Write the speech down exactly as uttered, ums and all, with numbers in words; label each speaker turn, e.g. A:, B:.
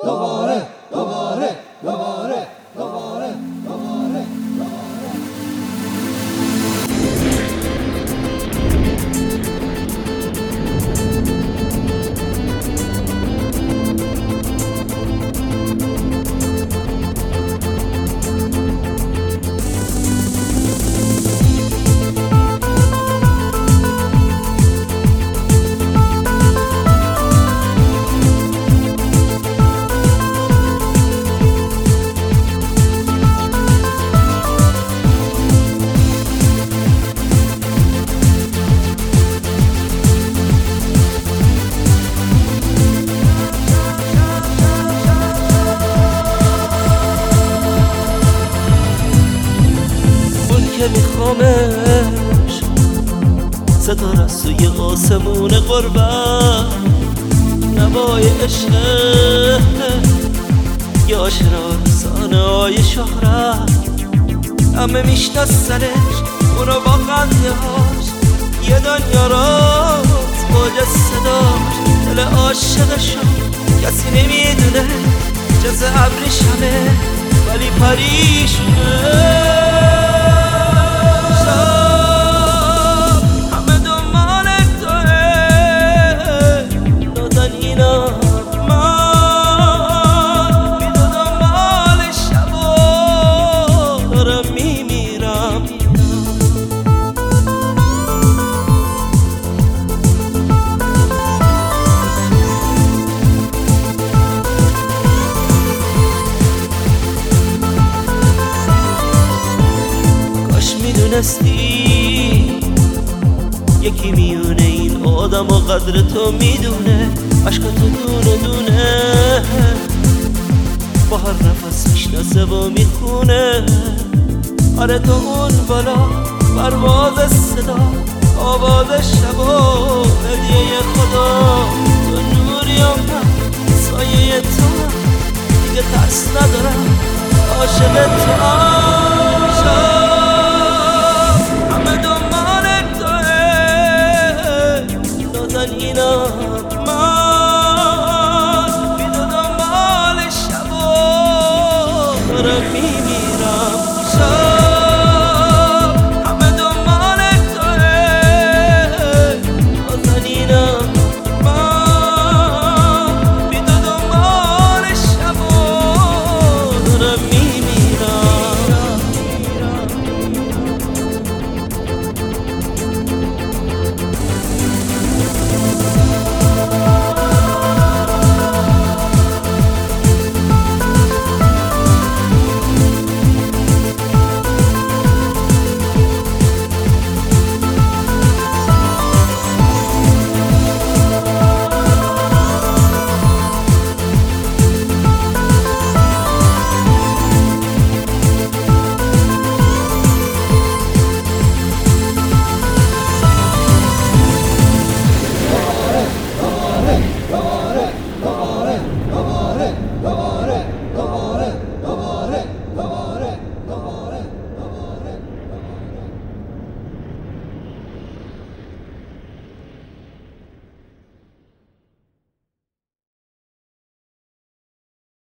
A: دوباره دوباره دوباره دوباره دوباره
B: که میخوامش ستاره سوی آسمون قربت نوای عشق یه آشنا رسانه های شهرت همه میشناسنش اونو با خنده هاش یه دنیا راست باج صداش دل عاشقشو کسی نمیدونه جز ابرش همه ولی پریشونه میدونستی یکی میونه این آدم و قدر تو میدونه عشقتو دونه دونه با هر نفس میشناسه و میخونه آره تو اون بالا پرواز صدا آواز شب و هدیه خدا تو نوری و من سایه تو دیگه ترس ندارم عاشق تو